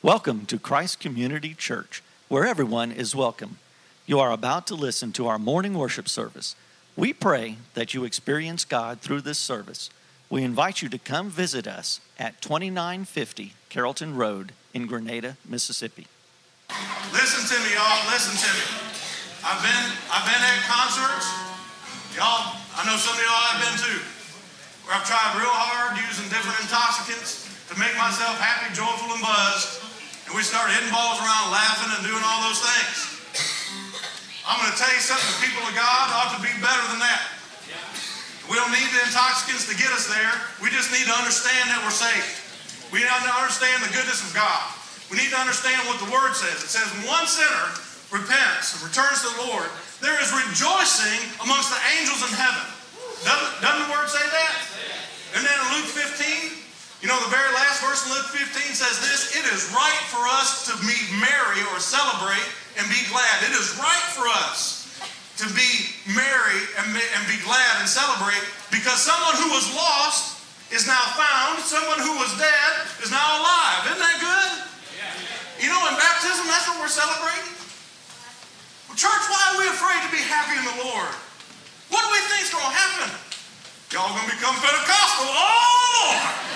Welcome to Christ Community Church, where everyone is welcome. You are about to listen to our morning worship service. We pray that you experience God through this service. We invite you to come visit us at 2950 Carrollton Road in Grenada, Mississippi. Listen to me, y'all. Listen to me. I've been at concerts. Y'all, I know some of y'all have been too, where I've tried real hard using different intoxicants to make myself happy, joyful, and buzzed. And we start hitting balls around, laughing, and doing all those things. I'm going to tell you something. The people of God ought to be better than that. We don't need the intoxicants to get us there. We just need to understand that we're saved. We need to understand the goodness of God. We need to understand what the Word says. It says, when one sinner repents and returns to the Lord, there is rejoicing amongst the angels in heaven. Doesn't the Word say that? And then in Luke 15, you know, the very last verse in Luke 15 says this: it is right for us to be merry or celebrate and be glad. It is right for us to be merry and be glad and celebrate because someone who was lost is now found. Someone who was dead is now alive. Isn't that good? You know, in baptism, that's what we're celebrating. Well, church, why are we afraid to be happy in the Lord? What do we think is going to happen? Y'all going to become Pentecostal. Oh!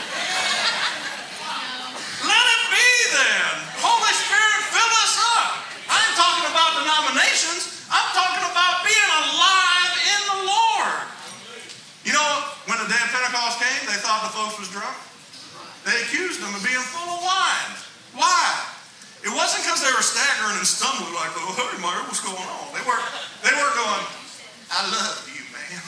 Let it be then. Holy Spirit, fill us up. I ain't talking about denominations. I'm talking about being alive in the Lord. You know, when the day of Pentecost came, they thought the folks was drunk. They accused them of being full of wine. Why? It wasn't because they were staggering and stumbling like, oh, hey, Mario, what's going on? They weren't going, I love you, man.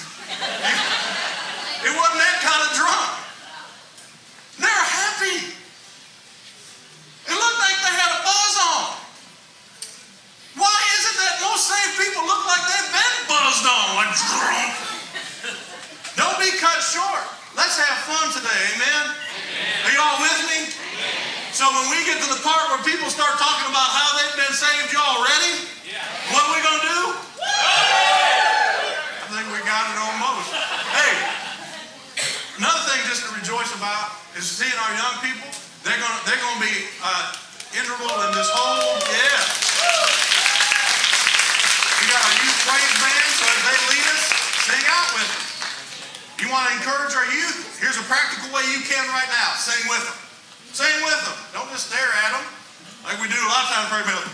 It wasn't that kind of drunk. They're happy. It looked like they had a buzz on. Why is it that most saved people look like they've been buzzed on, like drunk? Don't be cut short. Let's have fun today, amen? Are you all with me? So when we get to the part where people start talking about how they've been saved, y'all ready? What are we going to do? I think we got it almost. Hey, another thing just to rejoice about is seeing our young people. They're going to be integral in this whole, We got our youth praise band, so as they lead us, sing out with them. You want to encourage our youth? Here's a practical way you can right now. Sing with them. Sing with them. Don't just stare at them like we do a lot of times. Pray with them.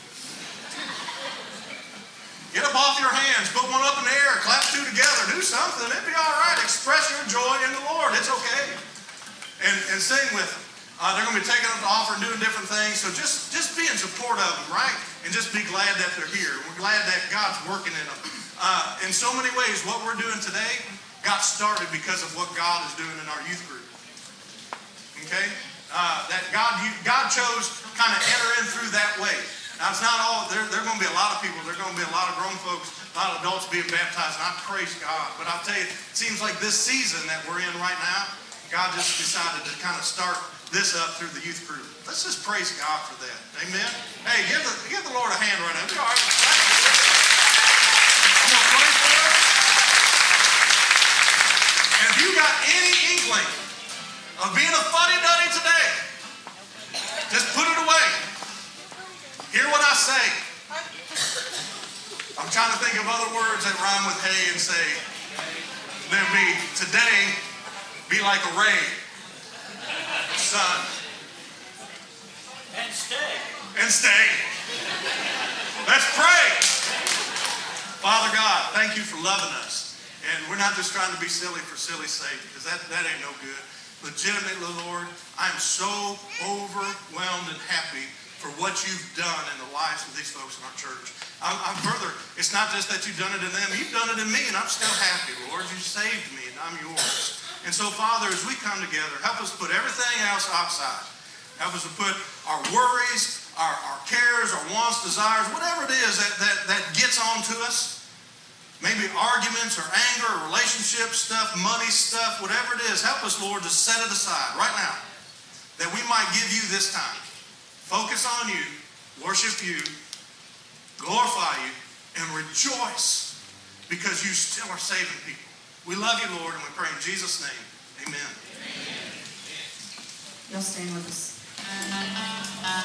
Get up off your hands. Put one up in the air. Clap two together. Do something. It'd be all right. Express your joy in the Lord. It's okay. And sing with them. They're going to be taking up the offer and doing different things. So just be in support of them, right? And just be glad that they're here. We're glad that God's working in them. In so many ways, what we're doing today got started because of what God is doing in our youth group. Okay? That God chose kind of enter in through that way. Now, it's not all, there are going to be a lot of people. There are going to be a lot of grown folks, a lot of adults being baptized, and I praise God. But I'll tell you, it seems like this season that we're in right now, God just decided to kind of start this up through the youth group. Let's just praise God for that. Amen? Hey, give the Lord a hand right now. All right. I'm going to pray for us. And if you got any inkling of being a fuddy-duddy today, just put it away. Hear what I say. I'm trying to think of other words that rhyme with hay and say. Then today, be like a ray. Sun. And stay. Let's pray. Father God, thank you for loving us. And we're not just trying to be silly for silly's sake, because that ain't no good. Legitimately, Lord, I'm so overwhelmed and happy for what you've done in the lives of these folks in our church. I'm further, it's not just that you've done it in them, you've done it in me, and I'm still happy, Lord. You saved me, and I'm yours. And so, Father, as we come together, help us put everything else outside. Help us to put our worries, our cares, our wants, desires, whatever it is that gets onto us. Maybe arguments or anger or relationship stuff, money stuff, whatever it is. Help us, Lord, to set it aside right now. That we might give you this time. Focus on you, worship you, glorify you, and rejoice because you still are saving people. We love you, Lord, and we pray in Jesus' name. Amen. Y'all stand with us.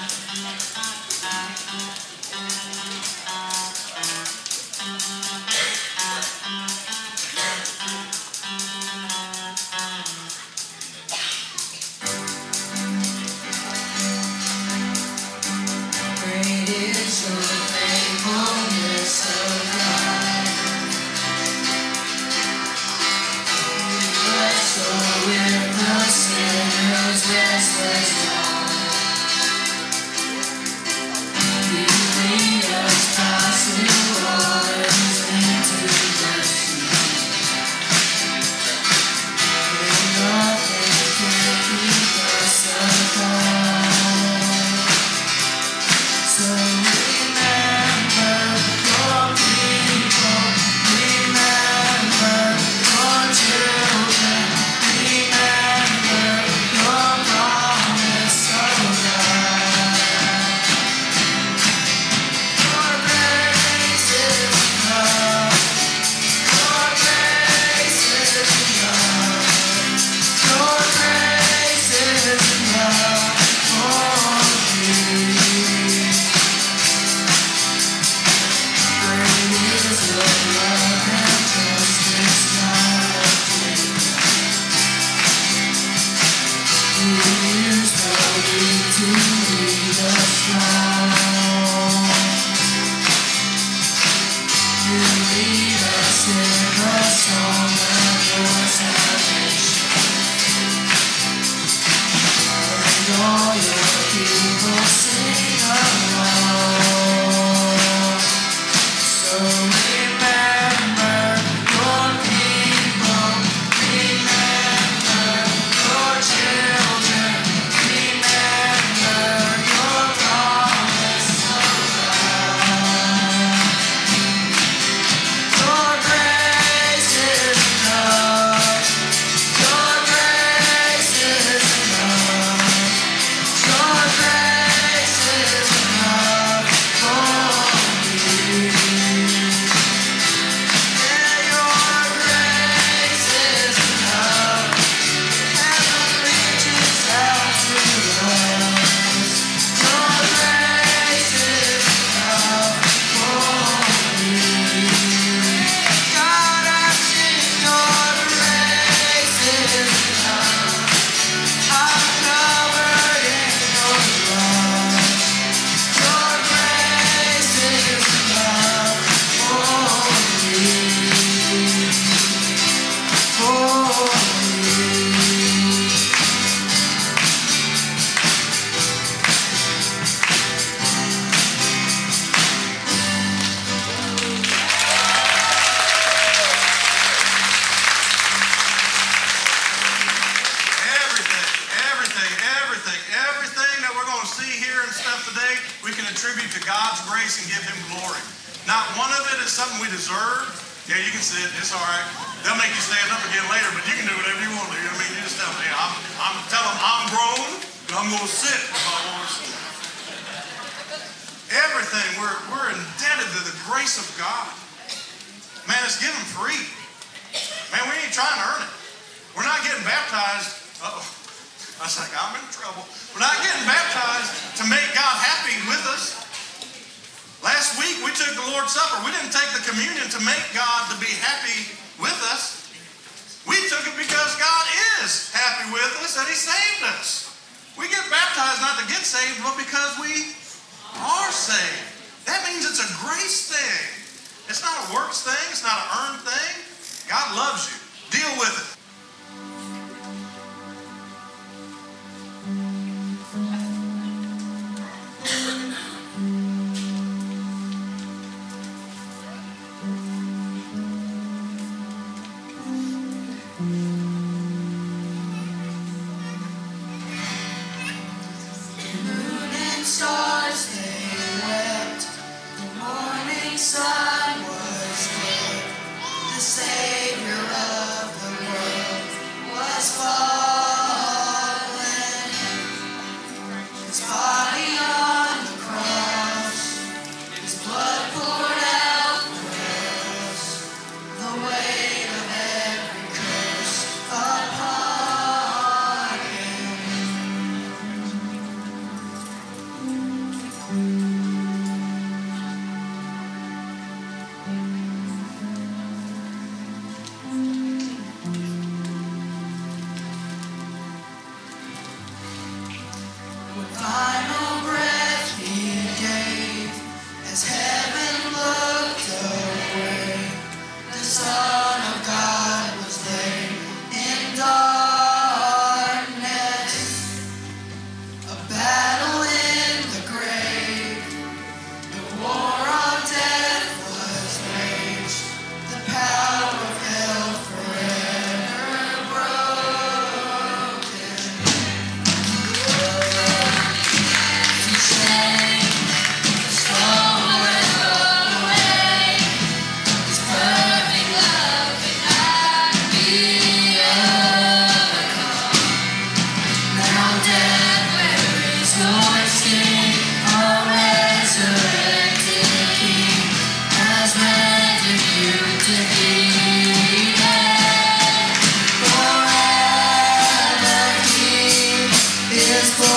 Final breath he gave,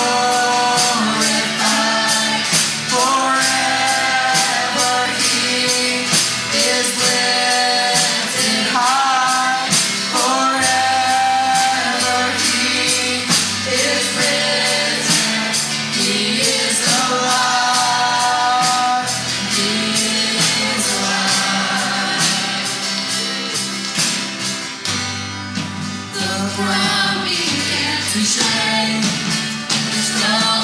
glorified forever. He is lifted high forever. He is risen. He is alive. He is alive. The ground began to shake. The stone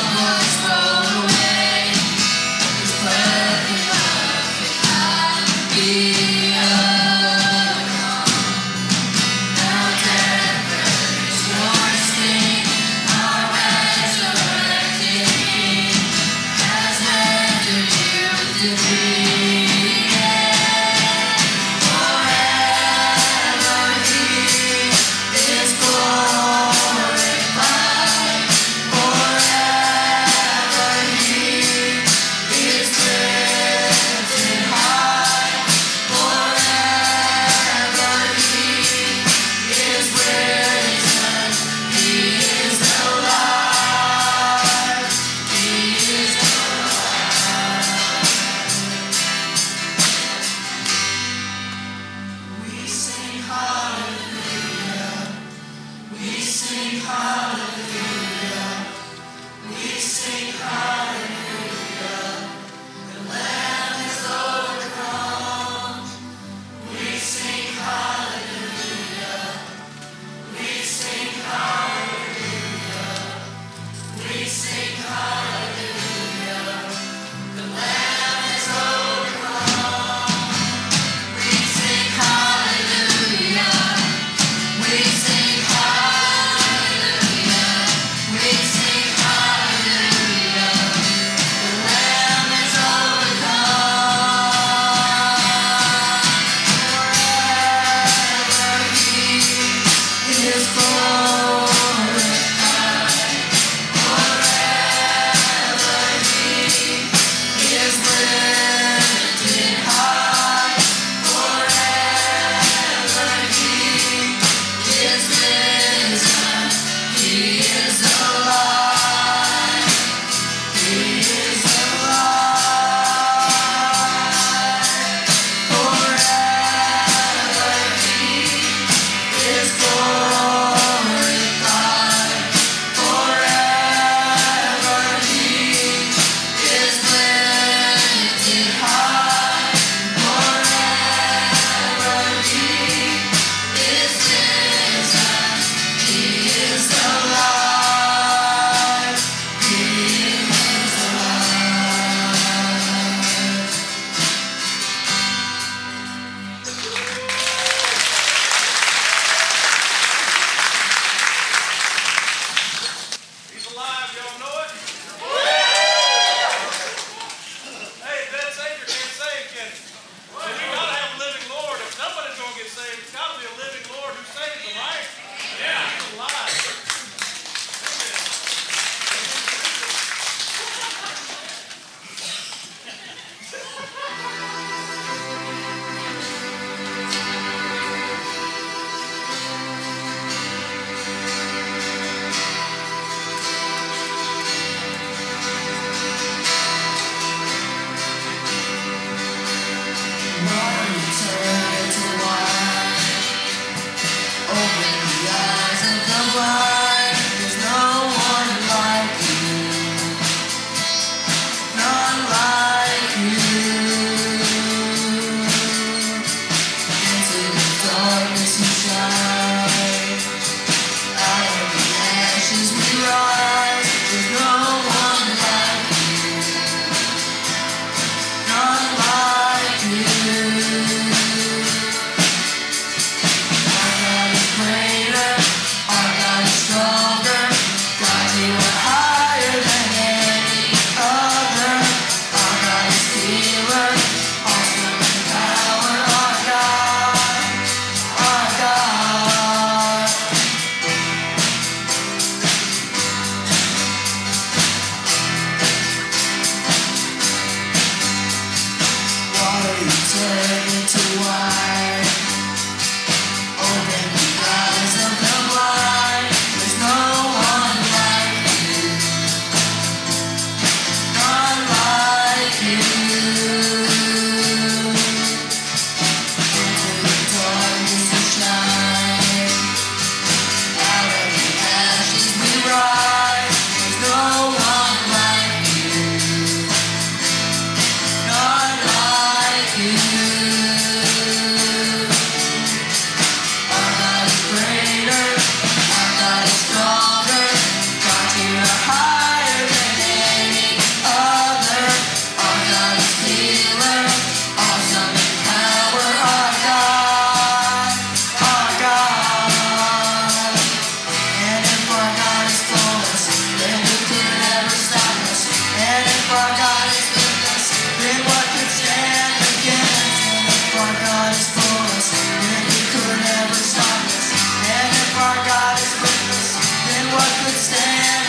our God is with us, then what could stand against? And if our God is for us, then who could ever stop us? And if our God is with us, then what could stand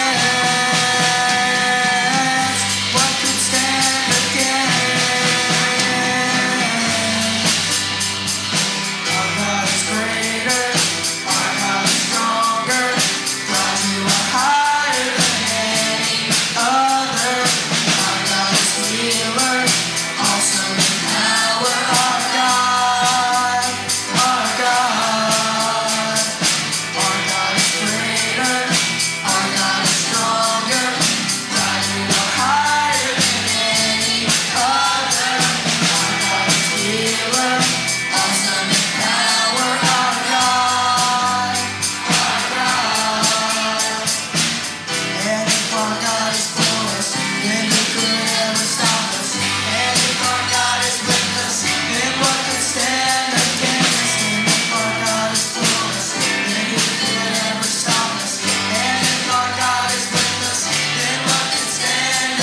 against? What could stand against? Our God is greater, our God is stronger, God, you are higher than any other. Our God is healer, awesome in power. Our God, our God. Our God is greater, our God is stronger, God, you are higher than any other. Our God is healer, awesome in power. Our God, our God. And if our God is for us, then who could ever stop us? And if our God is with us, then what could stand against? And if our God is for us, then who could ever stop us? And if our God is with us, then what could stand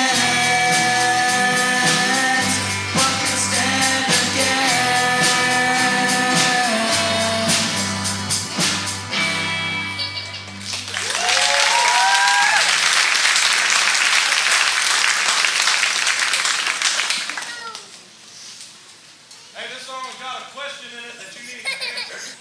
against? What could stand against? Hey, this song's got a question in it that you need to answer.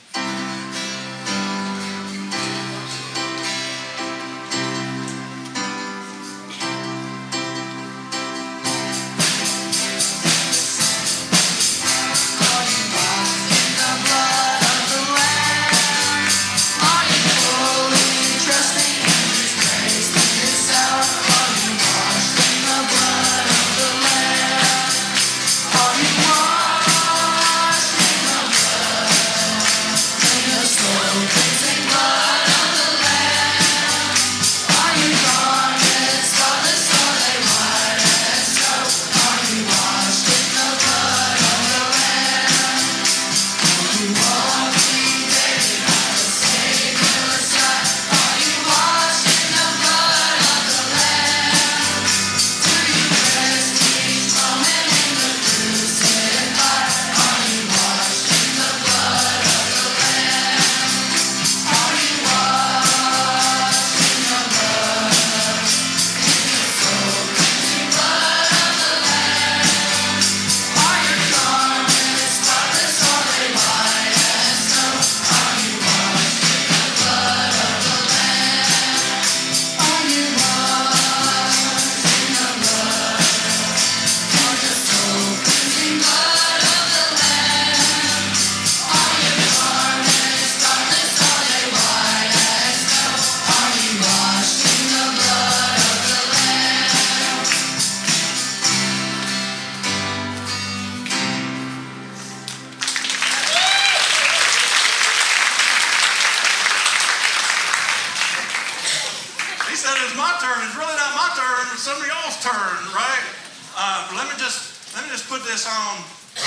He said it's my turn. It's really not my turn. It's somebody else's turn, right? But let me just put this on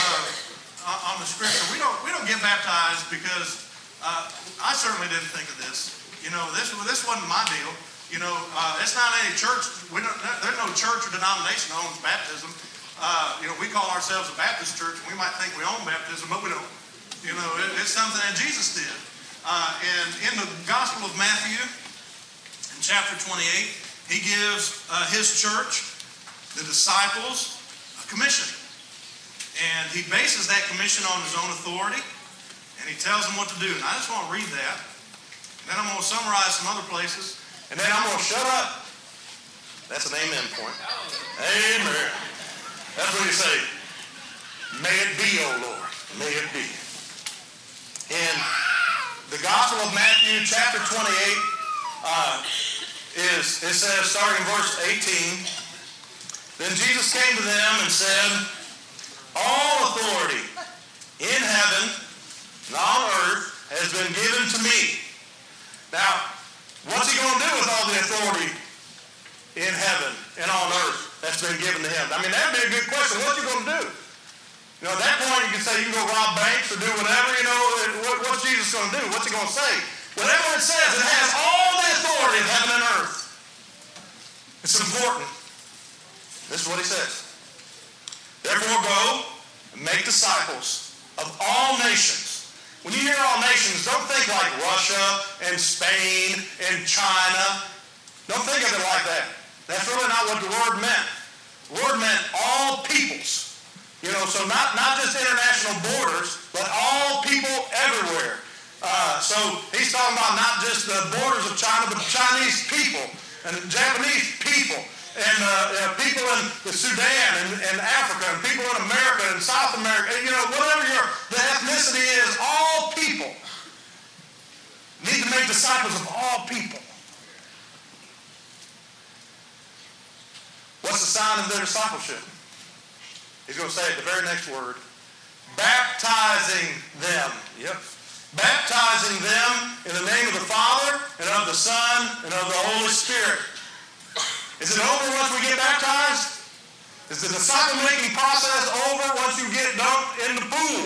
the scripture. We don't get baptized because I certainly didn't think of this. You know, this wasn't my deal. You know, it's not any church. There's no church or denomination that owns baptism. You know, we call ourselves a Baptist church. We might think we own baptism, but we don't. You know, it's something that Jesus did. And in the Gospel of Matthew, in chapter 28, he gives his church, the disciples, a commission. And he bases that commission on his own authority, and he tells them what to do. And I just want to read that. And then I'm going to summarize some other places, and then I'm going to shut up. That's an amen point. Amen. That's what you say. May it be, O Lord. May it be. In the Gospel of Matthew, chapter 28, it says, starting in verse 18, then Jesus came to them and said, all authority in heaven and on earth has been given to me. Now, what's he going to do with all the authority in heaven and on earth that's been given to him? I mean, that'd be a good question. What's he going to do? You know, at that point, you can say you can go rob banks or do whatever, you know. What's Jesus going to do? What's he going to say? Whatever it says, it has all the authority of heaven and earth. It's important. This is what he says. Therefore go and make disciples of all nations. When you hear all nations, don't think like Russia and Spain and China. Don't think of it like that. That's really not what the word meant. The word meant all peoples. So not just international borders, but all people everywhere. So he's talking about not just the borders of China, but the Chinese people and the Japanese people and people in the Sudan and Africa and people in America and South America. Whatever the ethnicity is, all people need to make disciples of all people. What's the sign of their discipleship? He's going to say at the very next word, baptizing them. Yep. Baptizing them in the name of the Father and of the Son and of the Holy Spirit. Is it over once we get baptized? Is the disciple-making process over once you get dunked in the pool?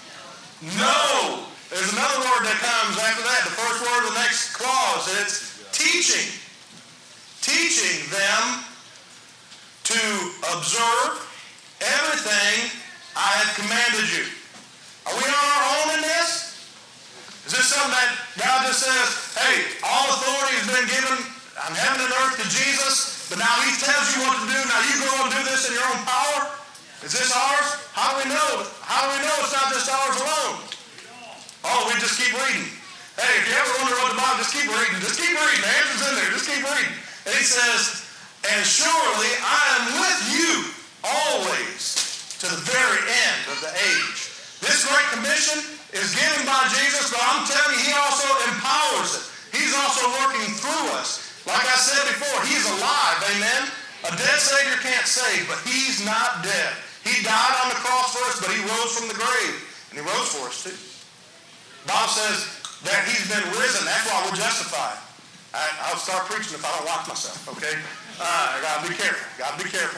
No. There's another word that comes after that. The first word of the next clause. It's teaching. Teaching them to observe everything I have commanded you. Are we on our own in this? Is this something that God just says, hey, all authority has been given on heaven and earth to Jesus, but now he tells you what to do, now you go and do this in your own power? Is this ours? How do we know? How do we know it's not just ours alone? Oh, we just keep reading. Hey, if you ever wonder what the Bible, just keep reading. Just keep reading. The answer's in there. Just keep reading. And he says, and surely I am with you always to the very end of the age. This great commission is given by Jesus, but I'm telling you, he also empowers it. He's also working through us. Like I said before, he's alive, amen? A dead Savior can't save, but he's not dead. He died on the cross for us, but he rose from the grave, and he rose for us too. The Bible says that he's been risen. That's why we're justified. I'll start preaching if I don't watch myself, okay? I got to be careful. Got to be careful.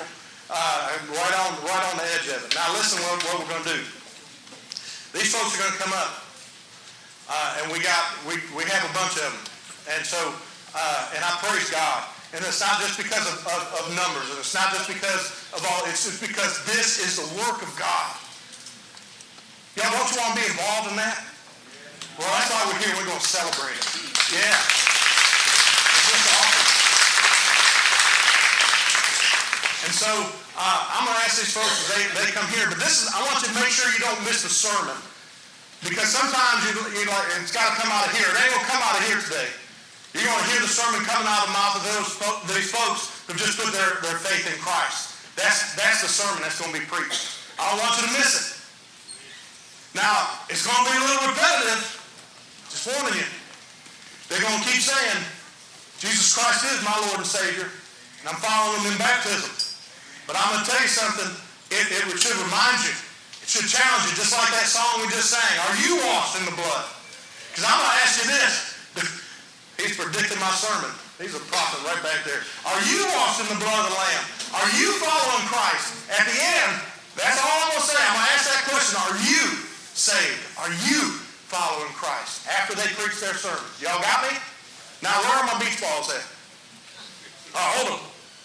Right on the edge of it. Now listen what we're going to do. These folks are going to come up, and we have a bunch of them, and so and I praise God. And it's not just because of numbers, and it's not just because of all. It's just because this is the work of God. Y'all, don't you want to be involved in that? Well, that's why we're here. We're going to celebrate it. Yeah. It's just awesome. And so I'm going to ask these folks as they come here, but I want you to make sure you don't miss the sermon, because sometimes you like, it's got to come out of here. It ain't going to come out of here today. You're going to hear the sermon coming out of the mouth of these folks who've just put their faith in Christ. That's the sermon that's going to be preached. I don't want you to miss it. Now, it's going to be a little repetitive. Just warning you. They're going to keep saying, Jesus Christ is my Lord and Savior, and I'm following him in baptism. But I'm going to tell you something. It should remind you. It should challenge you, just like that song we just sang. Are you washed in the blood? Because I'm going to ask you this. He's predicting my sermon. He's a prophet right back there. Are you washed in the blood of the Lamb? Are you following Christ? At the end, that's all I'm going to say. I'm going to ask that question. Are you saved? Are you following Christ? After they preach their sermon. Y'all got me? Now, where are my beach balls at? Oh, hold them.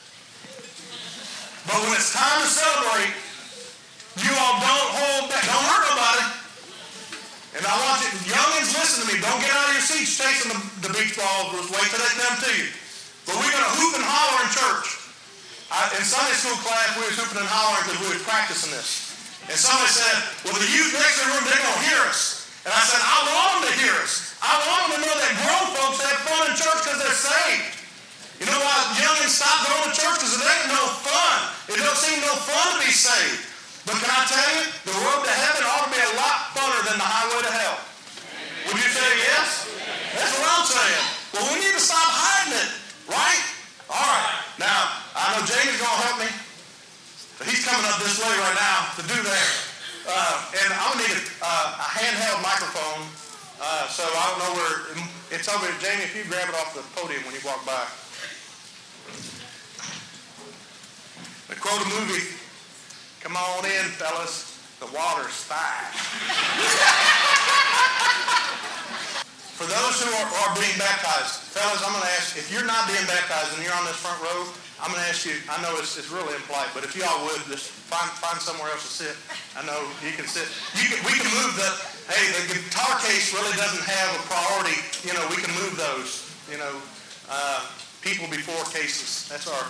But when it's time to celebrate, you all don't hold back. Don't hurt nobody. And I want you, youngins, listen to me. Don't get out of your seats chasing the beach balls. Just wait till they come to you. But we're going to hoop and holler in church. In Sunday school class, we was hooping and hollering because we were practicing this. And somebody said, well, the youth next to the room, they're going to hear us. And I said, I want them to hear us. I want them to know that grown folks have fun in church because they're saved. You know why youngins stop going to church? Because it ain't no fun. It don't seem no fun to be saved. But can I tell you, the road to heaven ought to be a lot funner than the highway to hell. Would you say yes? That's what I'm saying. Well, we need to stop hiding it, right? All right. Now, I know Jamie's going to help me. But he's coming up this way right now to do that. And I'm going to need a handheld microphone. So I don't know where it's over here. Jamie, if you grab it off the podium when you walk by. They quote a movie. Come on in, fellas. The water's fine. For those who are being baptized, fellas, I'm going to ask, if you're not being baptized and you're on this front row, I'm going to ask you, I know it's really impolite, but if y'all would, just find somewhere else to sit. I know you can sit. We can move the guitar case really doesn't have a priority. You know, we can move those, you know, people before cases. That's our,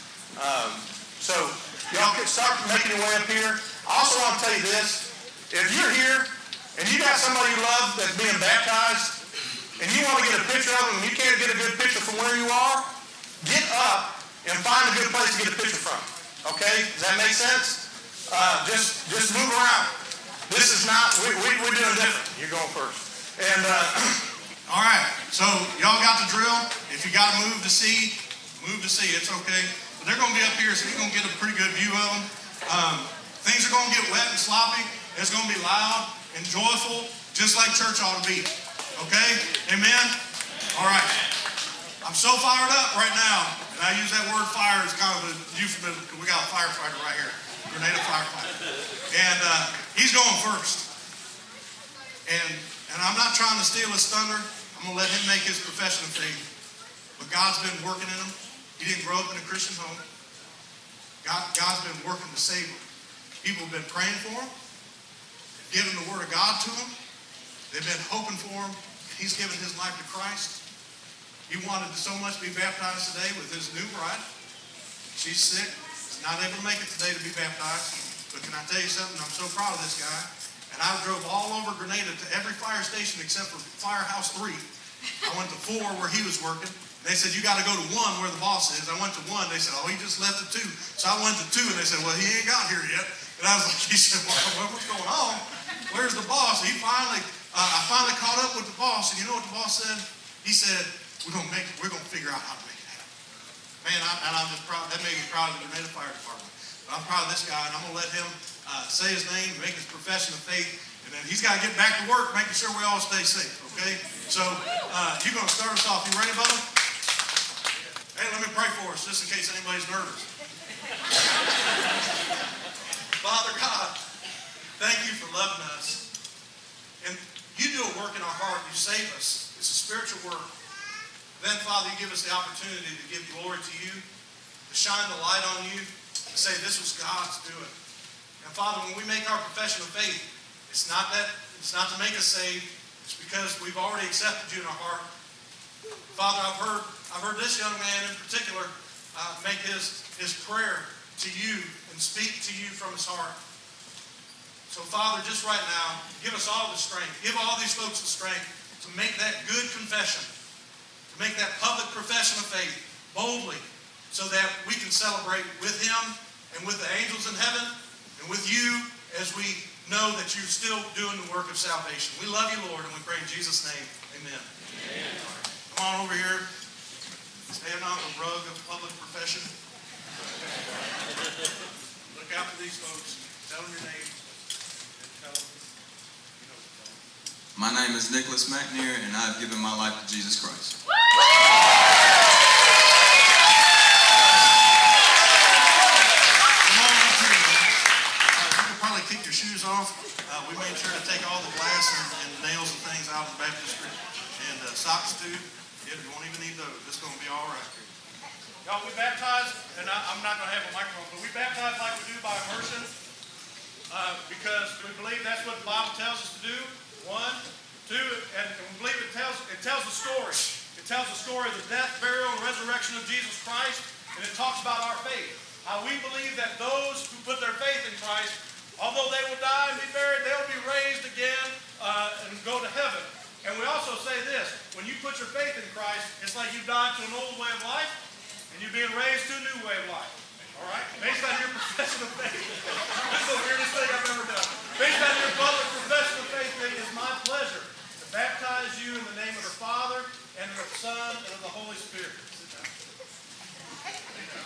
so y'all can start making your way up here. I also want to tell you this. If you're here and you got somebody you love that's being baptized and you want to get a picture of them and you can't get a good picture from where you are, get up and find a good place to get a picture from. Okay? Does that make sense? Just move around. This is not, we're doing different. You're going first. And, all right. So y'all got the drill. If you got to move to see, move to see. It's okay. But they're going to be up here, so you're going to get a pretty good view of them. Things are going to get wet and sloppy. It's going to be loud and joyful, just like church ought to be. Okay? Amen? All right. I'm so fired up right now, and I use that word fire as kind of a euphemism because we got a firefighter right here, Grenada firefighter. And he's going first. And I'm not trying to steal his thunder. I'm going to let him make his profession of faith. But God's been working in him. He didn't grow up in a Christian home. God's been working to save him. People have been praying for him, giving the word of God to him. They've been hoping for him. He's given his life to Christ. He wanted to so much be baptized today with his new bride. She's sick. He's not able to make it today to be baptized. But can I tell you something? I'm so proud of this guy. And I drove all over Grenada to every fire station except for Firehouse 3. I went to 4 where he was working. They said, you got to go to 1 where the boss is. I went to 1. They said, oh, he just left at 2. So I went to 2, and they said, well, he ain't got here yet. And I was like, he said, well, what's going on? Where's the boss? I finally caught up with the boss. And you know what the boss said? He said, we're going to figure out how to make it happen. Man, I'm just proud. That made me proud of the Grenada Fire Department. But I'm proud of this guy, and I'm going to let him say his name, make his profession of faith, and then he's got to get back to work, making sure we all stay safe, okay? So you're going to start us off. You ready, brother? Hey, let me pray for us, just in case anybody's nervous. Father God, thank you for loving us. And you do a work in our heart. You save us. It's a spiritual work. Then, Father, you give us the opportunity to give glory to you, to shine the light on you, and say this was God's doing. And Father, when we make our profession of faith, it's not to make us saved. It's because we've already accepted you in our heart. Father, I've heard this young man in particular make his prayer to you and speak to you from his heart. So Father, just right now, give us all the strength. Give all these folks the strength to make that good confession, to make that public profession of faith boldly, so that we can celebrate with him and with the angels in heaven and with you as we know that you're still doing the work of salvation. We love you, Lord, and we pray in Jesus' name. Amen. Amen. Come on over here. Stand on the rug of public profession. Look out for these folks. Tell them your name. And tell them, you know what to tell them. My name is Nicholas McNair, and I've given my life to Jesus Christ. Kick your shoes off. We made sure to take all the glass and nails and things out of the baptistry. And socks too. You won't even need those. It's going to be all right. Y'all, we baptize, and I'm not going to have a microphone, but we baptize like we do by immersion because we believe that's what the Bible tells us to do. 1, 2, and we believe it tells the story. It tells the story of the death, burial, and resurrection of Jesus Christ, and it talks about our faith. How we believe that those who put their faith in Christ, although they will die and be buried, they'll be raised again and go to heaven. And we also say this, when you put your faith in Christ, it's like you died to an old way of life and you're being raised to a new way of life. All right? Based on your profession of faith. This is the weirdest thing I've ever done. Based on your public profession of faith, it is my pleasure to baptize you in the name of the Father and of the Son and of the Holy Spirit. Sit down. Sit down.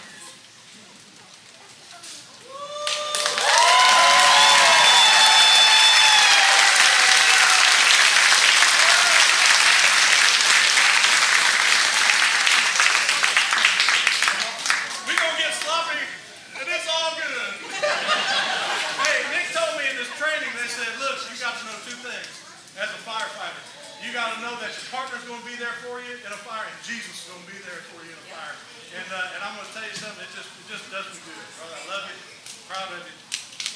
You got to know that your partner's going to be there for you in a fire, and Jesus is going to be there for you in a fire. And I'm going to tell you something. It just does me good. Brother, I love you. Proud of you.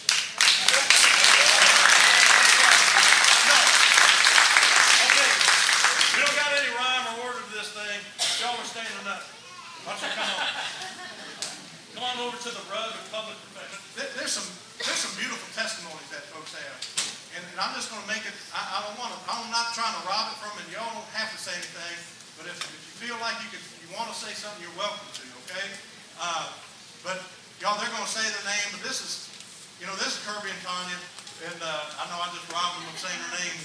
No. Okay. We don't got any rhyme or order to this thing. Y'all are standing up. Why don't you come on? Come on over to the rug of public profession. There's some beautiful testimonies that folks have. And I'm just going to make it, I'm not trying to rob it from it. Y'all don't have to say anything. But if you feel like you want to say something, you're welcome to, okay? But y'all, they're going to say their name. But this is Kirby and Tanya. And I know I just robbed them of saying their name.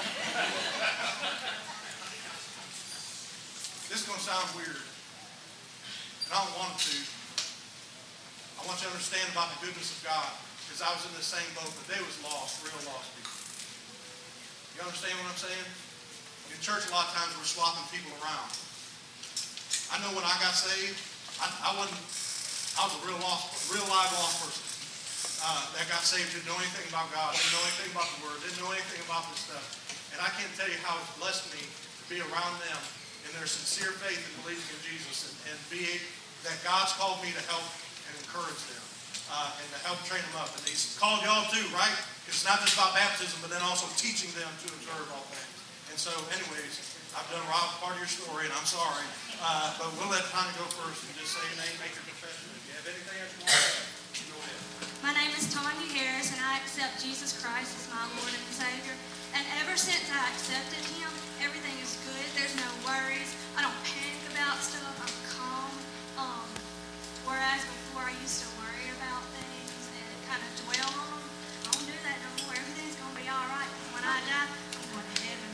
This is going to sound weird. And I don't want it to. I want you to understand about the goodness of God. Because I was in the same boat, but they was lost, real lost people. You understand what I'm saying? In church, a lot of times we're swapping people around. I know when I got saved, I was a real live lost person. That got saved, didn't know anything about God, didn't know anything about the Word, didn't know anything about this stuff. And I can't tell you how it's blessed me to be around them in their sincere faith in believing in Jesus and be that God's called me to help and encourage them. And to help train them up. And he's called y'all too, right? It's not just about baptism, but then also teaching them to observe all things. And so, anyways, I've done robbed part of your story, and I'm sorry. But we'll let Tanya go first and just say your name, make your confession. If you have anything else you want to say, go ahead. My name is Tanya Harris, and I accept Jesus Christ as my Lord and Savior. And ever since I accepted Him, everything is good. There's no worries. I don't panic about stuff. I'm calm. Whereas before I used to worry about things and kind of dwell on them, I don't do that no more. Everything's going to be all right. When I die, I'm going to heaven.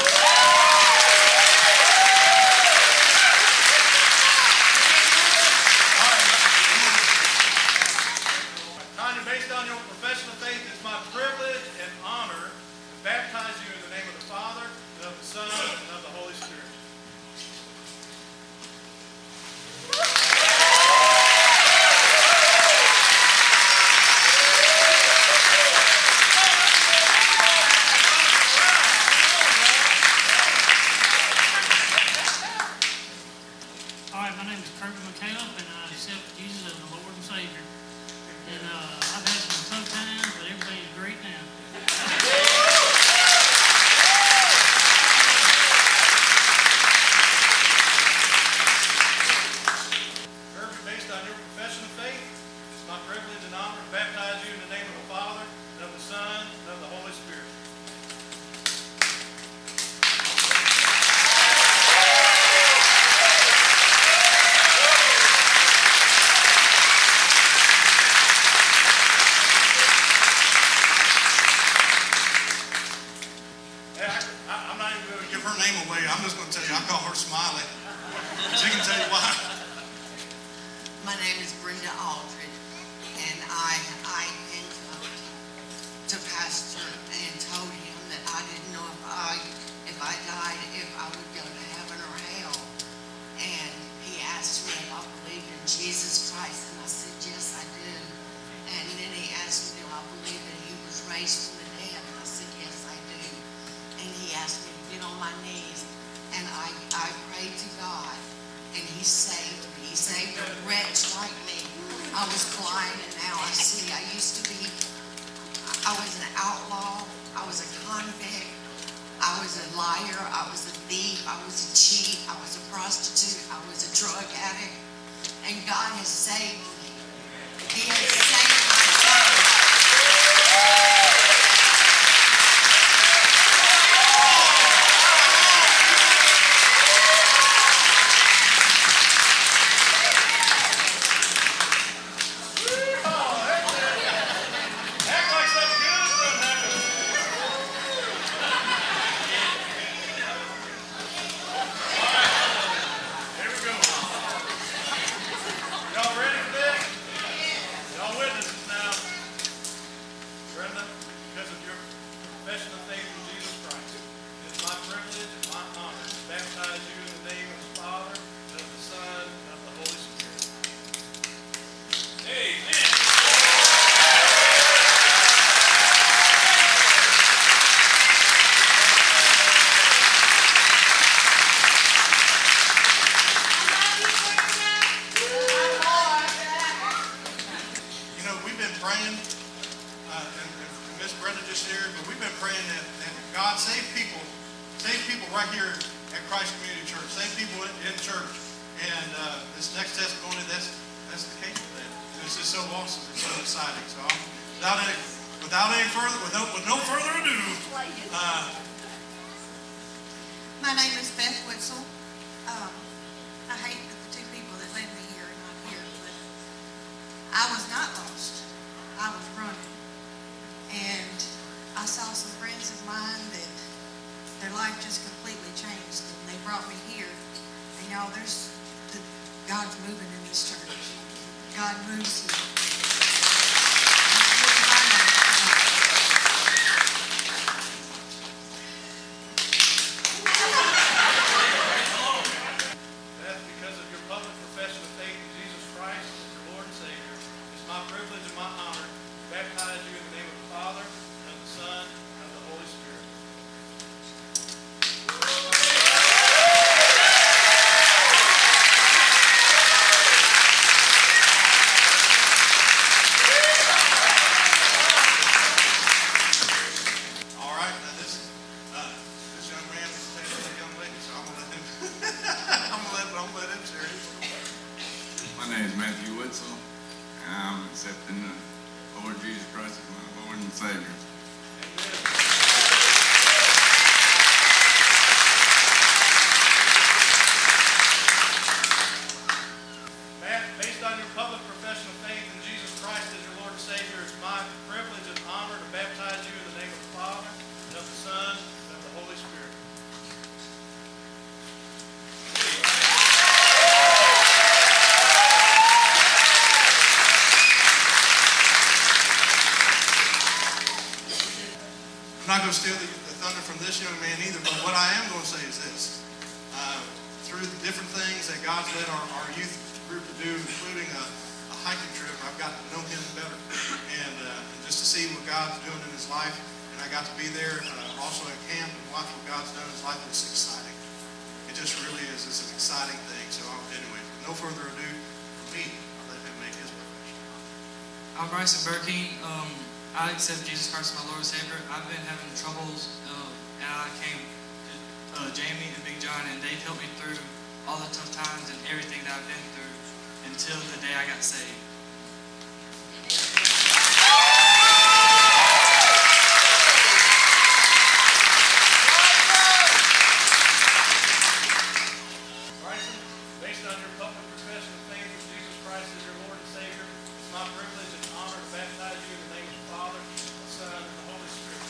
Tanya, based on your profession of faith, it's my privilege and honor to baptize you in the name of the Father, and of the Son, and of the Holy Spirit. My name is Brenda Aldridge, and I went to Pastor and told him that I didn't know if I died, if I would go to heaven or hell. And he asked me if I believed in Jesus Christ, and I said, yes, I do. And then he asked me, do I believe that he was raised from the dead? And I said, yes, I do. And he asked me to get on my knees, and I prayed to God, and he saved me. He saved a wretch like me. I was blind, and now I see. I was an outlaw. I was a convict. I was a liar. I was a thief. I was a cheat. I was a prostitute. I was a drug addict. And God has saved me. He has saved my soul. Y'all ready? praying, and Miss Brenda just shared, but we've been praying that God save people right here at Christ Community Church, save people in church. And this next testimony, that's the case of that. This is so awesome. It's so exciting. So with no further ado, My name is Beth Witzel. I hate that the two people that led me here are not here, but I was not lost. I was running. And I saw some friends of mine that their life just completely changed, and they brought me here. And y'all, God's moving in this church. God moves here. Beth, because of your public profession of faith in Jesus Christ as your Lord and Savior, it's my privilege and my honor to baptize you in the name of the Father, and of the Son, and of the Holy Spirit. All right, now this young man is taking a young lady, so I'm gonna let him. I'm gonna let him share his story. My name is Matthew Witzel, and I'm accepting the Lord Jesus Christ as my Lord and Savior. Matt, based on your public profession of faith in Jesus Christ as your Lord and Savior, it's my privilege and honor to baptize you in the name of the Father, and of the Son, and of the Holy Spirit. I'm not going to steal the thunder from this young man either, but what I am going to say is this. Through the different things that God's led our youth group to do, including a hiking trip, I've got to know him better. And just to see what God's doing in his life, and I got to be there also at camp and watch what God's done in his life. It's exciting. It just really is. It's an exciting thing. So anyway, with no further ado, for me, I'll let him make his profession. I'm Bryson Berkey. I accept Jesus Christ as my Lord and Savior. I've been having troubles, and I came to Jamie and Big John, and they've helped me through all the tough times and everything that I've been through until the day I got saved. Bryson, based on your public profession of faith in Jesus Christ as your Lord and Savior, it's my privilege and honor to baptize you in the name of the Father, the Son, and the Holy Spirit.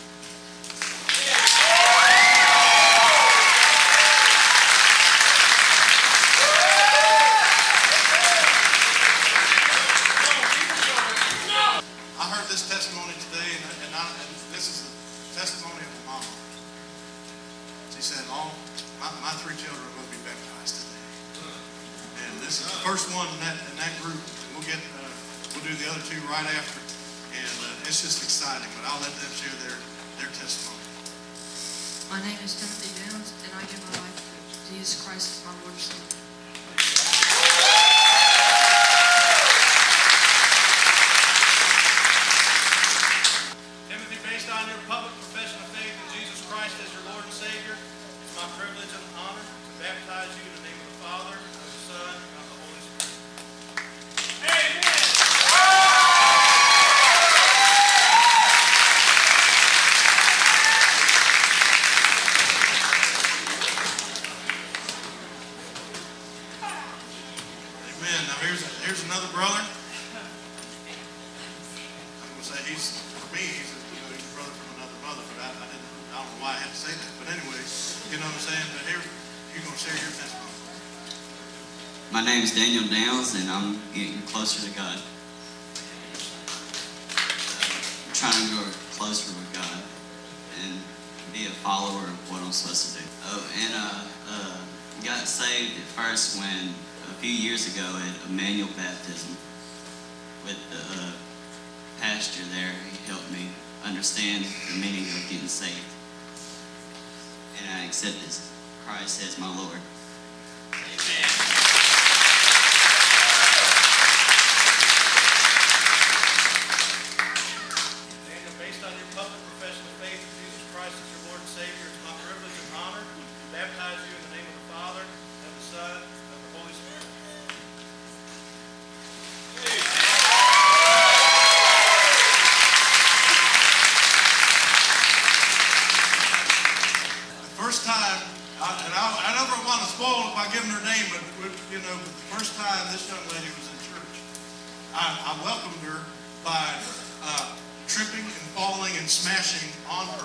I heard this testimony today, and this is the testimony of a mama. She said, my three children are going to be baptized today. And this is the first one in that group. We'll do the other two right after. And it's just exciting, but I'll let them share their testimony. My name is Timothy Jones, and I give my life to Jesus Christ as my Lord and Savior. Timothy, based on your public profession of faith in Jesus Christ as your Lord and Savior, it's my privilege and honor to baptize you in the name of the Father, of the Son, and of the Holy Spirit. Amen. Amen. Now here's another brother. I'm gonna say for me he's a brother from another mother, but I don't know why I had to say that. But anyways, you know what I'm saying. But here you're gonna share your testimony. My name is Daniel Downs, and I'm getting closer to God. I'm trying to grow closer with God and be a follower of what I'm supposed to do. Oh, and got saved at first when a few years ago at Emmanuel Baptism with the pastor there. He helped me understand the meaning of getting saved, and I accepted Christ as my Lord. Amen. I welcomed her by tripping and falling and smashing on her.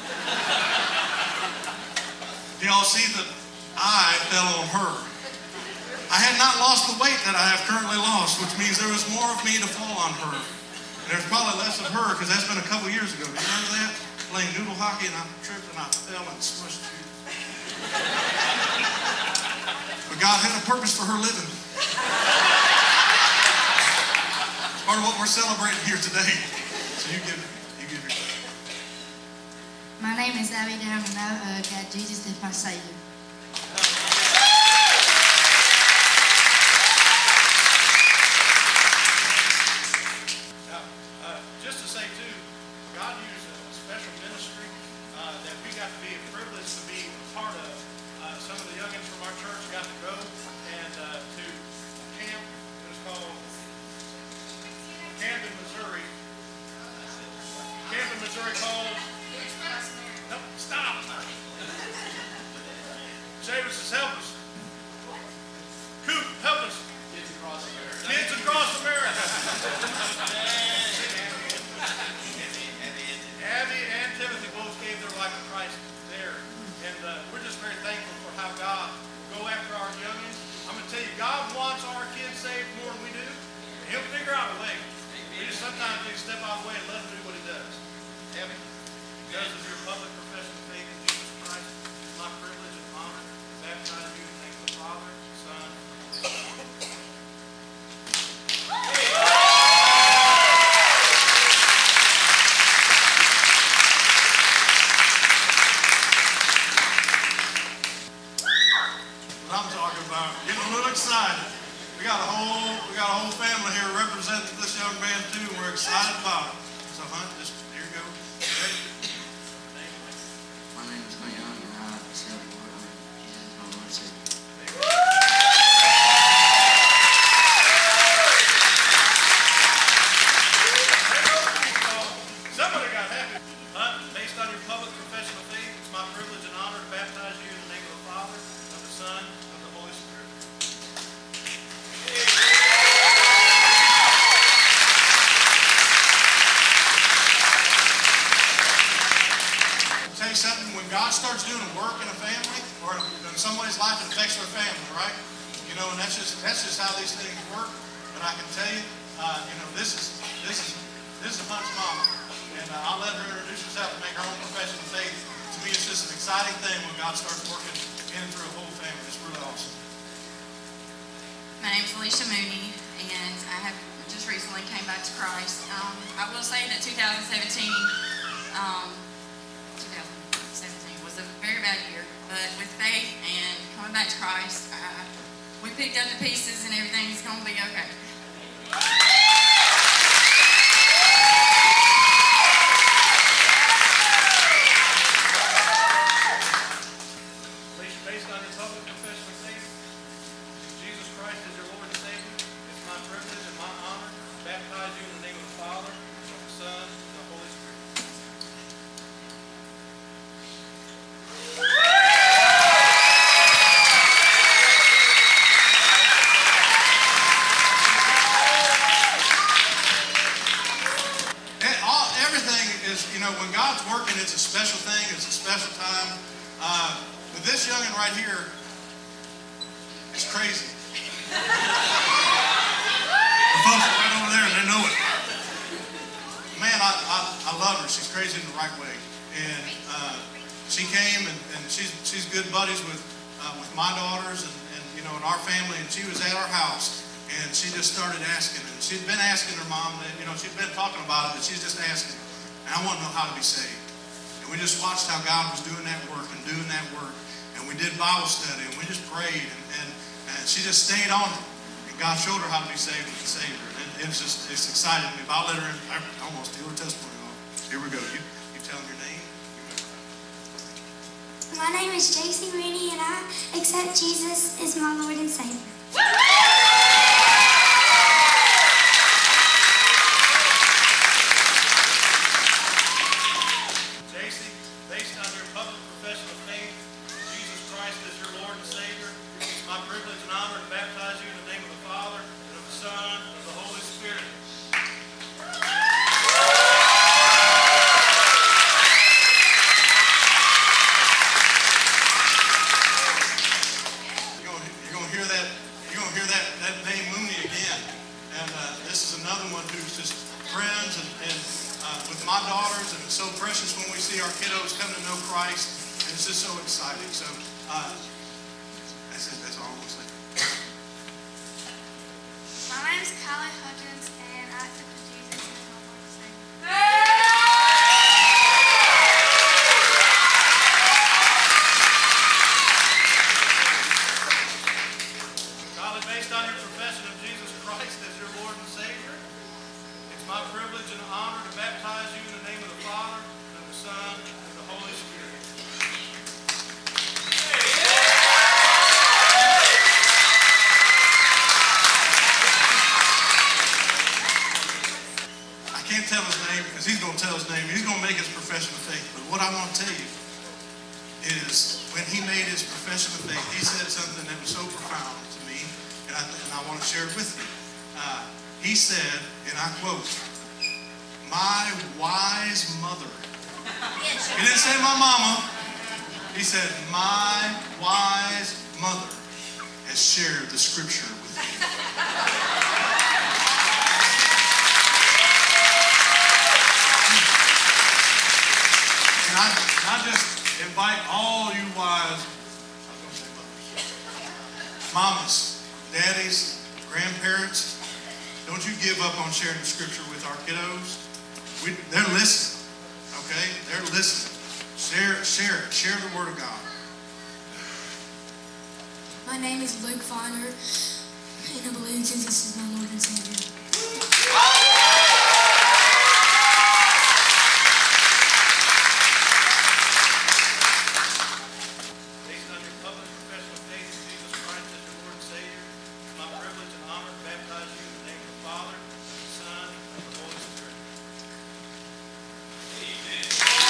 Do y'all see that I fell on her? I had not lost the weight that I have currently lost, which means there was more of me to fall on her. And there's probably less of her because that's been a couple years ago. Do you remember that? Playing noodle hockey and I tripped and I fell and smushed you. But God had a purpose for her living. It's part of what we're celebrating here today. So you give your. My name is Abby Down and I got Jesus as my Savior. Just to say too, God used a special ministry that we got to be a privilege to be a part of. Some of the youngins from our church got to go and to camp. It was called Camp in Missouri. Camp in Missouri called. No, stop. James, help us. Coop, help us. Kids Across America. Kids Across America. Abby and Timothy both gave their life to Christ there. And we're just very thankful for how God will go after our youngins. I'm going to tell you, God wants our kids saved more than we do. And He'll figure out a way. We just sometimes need to step out of the way and let Him do what He does. Abby, because of your public profession of faith in Jesus Christ, it's my privilege and honor to baptize you in the name of the Father, Son, and Holy Spirit. Getting a little excited. We got a whole family here representing this young man too, and we're excited about it. So, just here you go. Ready? My name is Matt Young, and I accept the Lord Jesus as my Lord and Savior. Somebody got happy. Based on your public profession of faith, it's my privilege and honor to baptize you in the name of the Father, of the Son, of the Holy Spirit. I'll tell you something, when God starts doing work in a family, or in somebody's life, it affects their family, right? You know, and that's just how these things work. But I can tell you, this is Hunt's mama, and I'll let her introduce herself and make her own profession of faith. To me, it's just an exciting thing when God starts working in and through a whole family. It's really awesome. My name is Alicia Mooney, and I have just recently came back to Christ. I will say that 2017 was a very bad year, but with faith and coming back to Christ, we picked up the pieces and everything's going to be okay. Alicia, based on your public profession of faith, Jesus Christ is your Lord and Savior. It's my privilege and my honor to baptize you in the name of the Father, of the Son, and the Holy Spirit. Everything is, when God's working, it's a special thing. It's a special time. But this youngin' right here is crazy. The folks are right over there, and they know it. Man, I love her. She's crazy in the right way. And she came, and she's good buddies with my daughters and in our family. And she was at our house, and she just started asking. And she'd been asking her mom that, she'd been talking about it, but she's just asking. And I want to know how to be saved. And we just watched how God was doing that work and doing that work. And we did Bible study, and we just prayed, and she just stayed on it. And God showed her how to be saved and saved her. And it's exciting me. But I'll let her in. I almost steal her testimony off. Here we go. You tell them your name. My name is JC Mooney, and I accept Jesus as my Lord and Savior. My privilege and honor to baptize you in the name of the Father, and of the Son, and of the Holy Spirit. this is another one who's just friends and with my daughters, and it's so precious when we see our kiddos come to know Christ, and it's just so exciting. So that's it. That's all I'm going to say. My name is Kylie Hutchins, and I accepted Jesus as my Lord and Savior. Kylie, based on your profession of Jesus Christ as your Lord and Savior, it's my privilege and honor to baptize you in the name of the Father, and of the Son, and of the Holy Spirit. I can't tell his name because he's going to tell his name. He's going to make his profession of faith. But what I want to tell you is when he made his profession of faith, he said something that was so profound to me, and I want to share it with you. He said, and I quote, "My wise mother." He didn't say my mama. He said, "My wise mother has shared the scripture with me." And I just invite all you wise mamas, daddies, grandparents, don't you give up on sharing the scripture with our kiddos. They're listening, okay? They're listening. Share it. Share the word of God. My name is Luke Viner, and I believe Jesus is my Lord and Savior. Based on your public profession of faith in Jesus Christ as your Lord and Savior, it's my privilege and honor to baptize you in the name of the Father, the Son, and the Holy Spirit. Amen.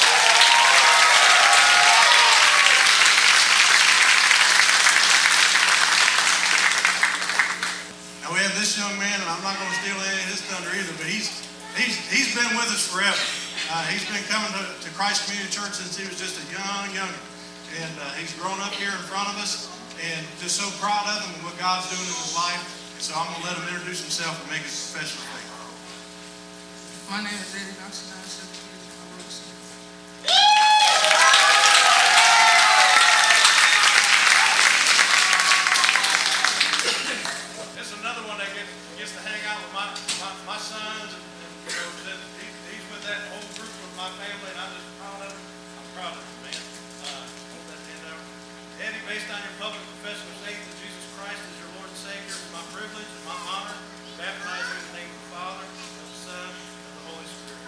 Now we have this young man, and I'm not going to steal any of his thunder either, but he's been with us forever. He's been coming to Christ Community Church since he was just a youngin'. And he's grown up here in front of us, and just so proud of him and what God's doing in his life. And so I'm going to let him introduce himself and make his profession of faith. My name is Eddie Johnson. I accept Jesus as my Lord and Savior. This is another one that gets to hang out with my sons, and you know, he's with that whole group of my family, and I'm just proud of him. I'm proud of him, man. Hold that hand out. Eddie, based on your public profession of faith in Jesus Christ as your Lord and Savior, it's my privilege and my honor to baptize you in the name of the Father, of the Son, and of the Holy Spirit.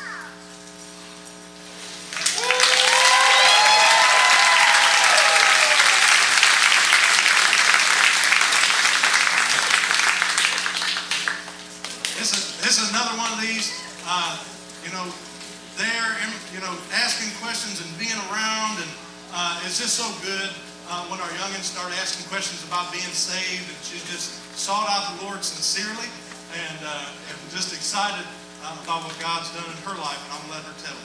This is another one of these, asking questions and being around, and it's just so good when our youngins start asking questions about being saved, and she just sought out the Lord sincerely, and just excited about what God's done in her life, and I'm going to let her tell it.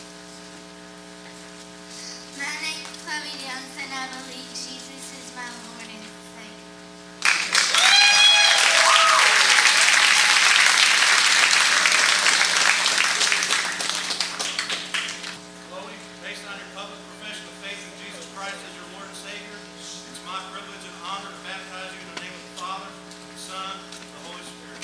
My name is Chloe Jones, and I believe Jesus is my Lord and Savior. Chloe, based on your public profession of faith in Jesus Christ as your Lord and Savior, it's my privilege and honor to baptize you in the name of the Father, the Son, and the Holy Spirit.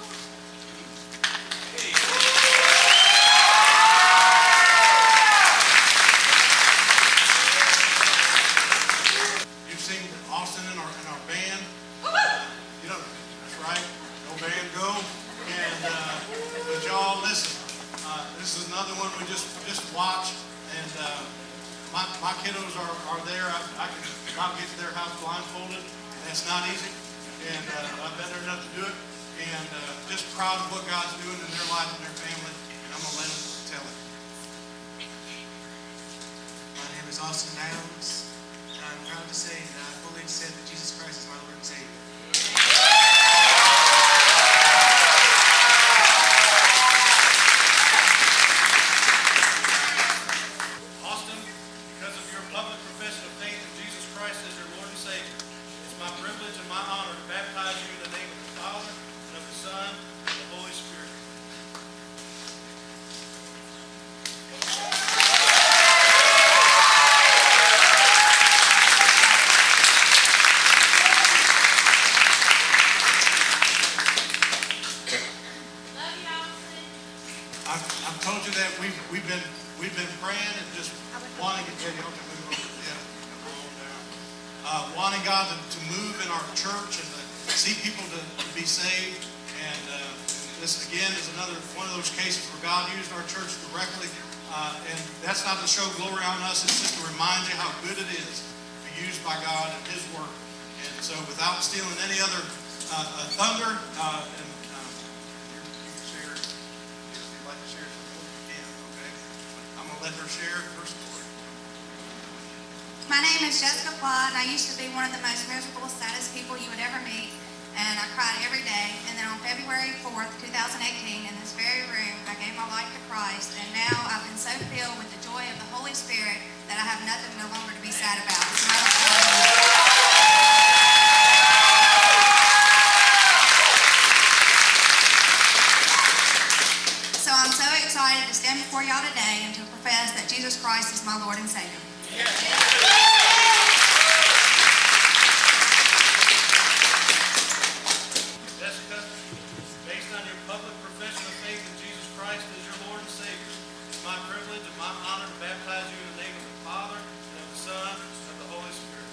You've seen Austin in our band. That's right. No band, go. And but y'all listen. This is another one we just watched, and my kiddos are there. I can about get to their house blindfolded, and that's not easy. And I've been there enough to do it, and just proud of what God's doing in their life and their family. And I'm gonna let them tell it. My name is Austin Adams, and I'm proud to say that I fully accept that Jesus Christ is my Lord and Savior. Austin, because of your public profession of faith in Jesus Christ as your Lord and Savior, it's my privilege and my honor to baptize you in the name of the Father, and of the Son, and of the Holy Spirit. I've told you that we've been praying and just wanting to get y'all to move over. Yeah, come on down. Wanting God to move in our church and to see people to be saved. And this again is another one of those cases where God used our church directly. And that's not to show glory on us. It's just to remind you how good it is to be used by God and His work. And so, without stealing any other thunder, and you can share. If you'd like to share something, you can. Okay. I'm gonna let her share her story. My name is Jessica Flood, and I used to be one of the most miserable, saddest people you would ever meet. And I cried every day. And then on February 4th, 2018, in this very room, I gave my life to Christ. And now I've been so filled with the joy of the Holy Spirit that I have nothing no longer to be sad about. So I'm so excited to stand before y'all today and to profess that Jesus Christ is my Lord and Savior. Jessica, based on your public profession of faith in Jesus Christ as your Lord and Savior, it's my privilege and my honor to baptize you in the name of the Father, and of the Son, and of the Holy Spirit.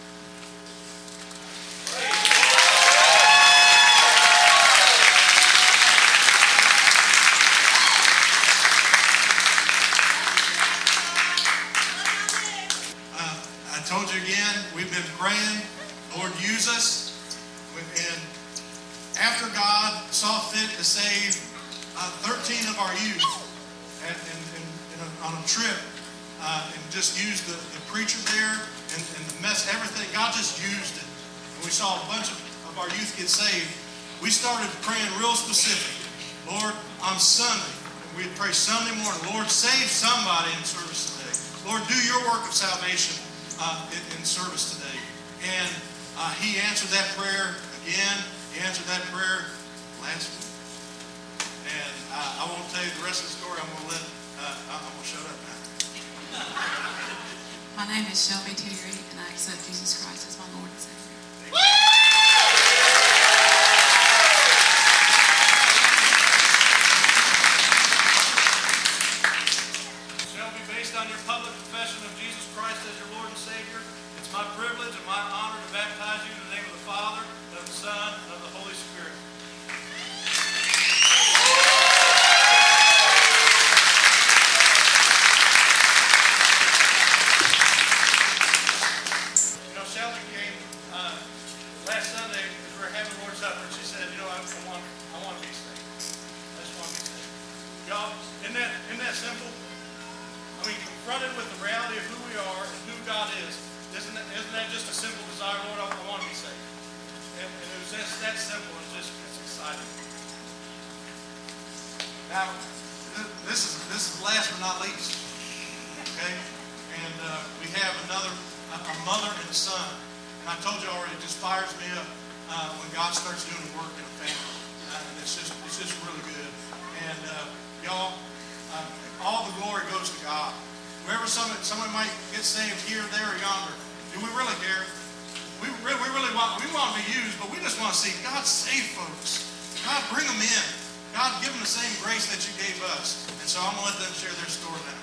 I told you again, we've been praying, Lord, use us. And after God saw fit to save 13 of our youth on a trip and just used the preacher there and the mess, everything, God just used it. And we saw a bunch of our youth get saved. We started praying real specific. Lord, on Sunday, we'd pray Sunday morning, Lord, save somebody in service today. Lord, do your work of salvation in service today. And He answered that prayer again. He answered that prayer last week. And I won't tell you the rest of the story. I'm going to shut up now. My name is Shelby Terry, and I accept Jesus Christ as my Lord and Savior. Shelby, based on your public profession of Jesus Christ as your Lord and Savior, it's my privilege and my honor to baptize you in the name of the Father, and of the Son, and of the Holy Spirit. You know, Shelby came last Sunday as we were having Lord's Supper, and she said, you know, I want to be saved. I just want to be saved. Y'all, isn't that simple? I mean, confronted with the reality of who we are and who God is, isn't that just a simple desire, Lord, I want to be saved. And it was just that simple. It's exciting. Now, this is last but not least. Okay? And we have a mother and a son. And I told you already, it just fires me up when God starts doing the work in a family. And it's just really good. And y'all, all the glory goes to God. Wherever someone might get saved here, there, or yonder, do we really care? We really want to be used, but we just want to see God save folks. God bring them in. God give them the same grace that you gave us. And so I'm going to let them share their story now.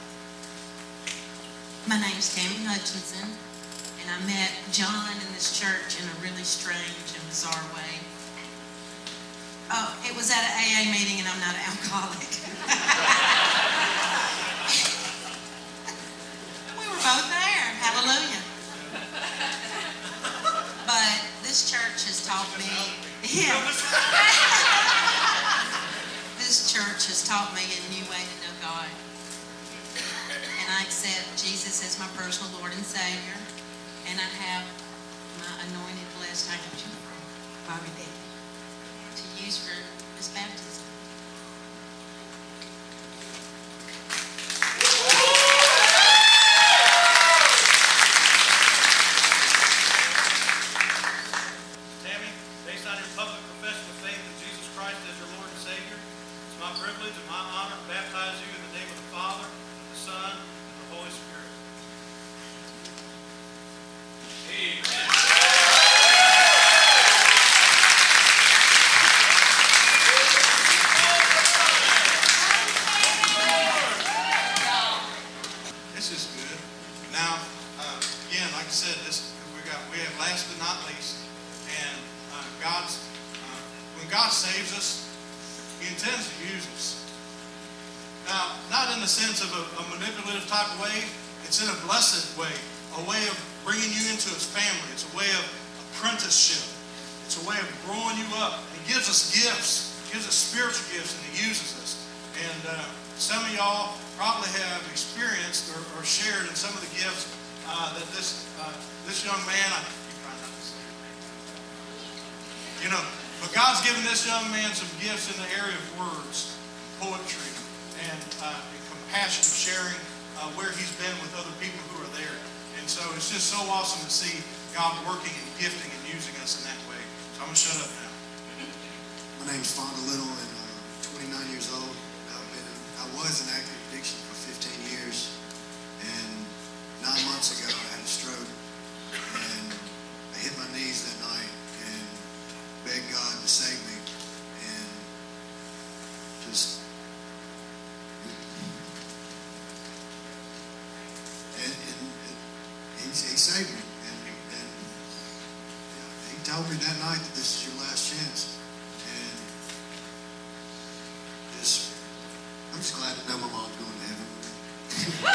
My name's Tammy Hutchinson, and I met John in this church in a really strange and bizarre way. Oh, it was at an AA meeting, and I'm not an alcoholic. We were both there. Hallelujah. But this church has taught me, this church has taught me a new way to know God. And I accept Jesus as my personal Lord and Savior. And I have my anointed blessed handkerchief from Bobby Daddy to use for this baptism. Tammy, based on your public profession of faith in Jesus Christ as your Lord and Savior, it's my privilege and my honor to baptize you in the name of the Father, and the Son, and the Holy Spirit. Amen. intends to use us. Now, not in the sense of a manipulative type of way. It's in a blessed way, a way of bringing you into his family. It's a way of apprenticeship. It's a way of growing you up. He gives us gifts. He gives us spiritual gifts, and he uses us. And some of y'all probably have experienced or shared in some of the gifts that this young man, you try not to say it. You know, but God's given this young man some gifts in the area of words, poetry, and compassion, sharing where he's been with other people who are there. And so it's just so awesome to see God working and gifting and using us in that way. So I'm going to shut up now. My name's Fonda Little, and I'm 29 years old. I was in active addiction for 15 years, and 9 months ago I had a stroke, and I hit my knees that night and begged God to save me, and just he saved me, and he told me that night that this is your last chance, and I'm just glad to know my mom's going to heaven with me.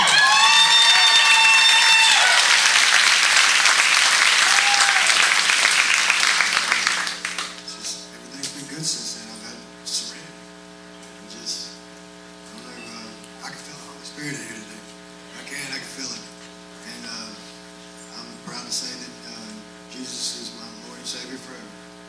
Everything's been good since then. I've had serenity. I don't know, I can feel the Holy Spirit in here today. I can feel it. And I'm proud to say that Jesus is my Lord and Savior forever.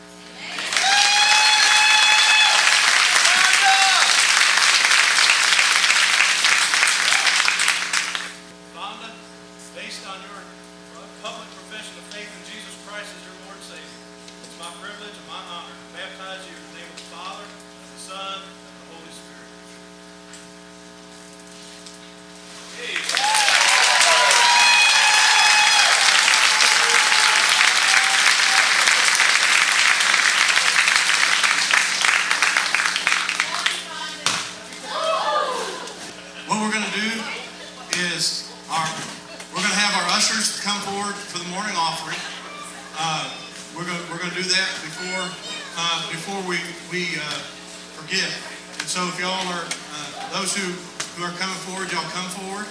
Based on your public profession of faith in Jesus Christ as your Lord and Savior, it's my privilege and my honor to baptize you in the name of the Father, and the Son, and the Holy Spirit. What we're going to do is we're going to have our ushers come forward for the morning offering. We're going to do that before we forget. And so if y'all are those who are coming forward, y'all come forward.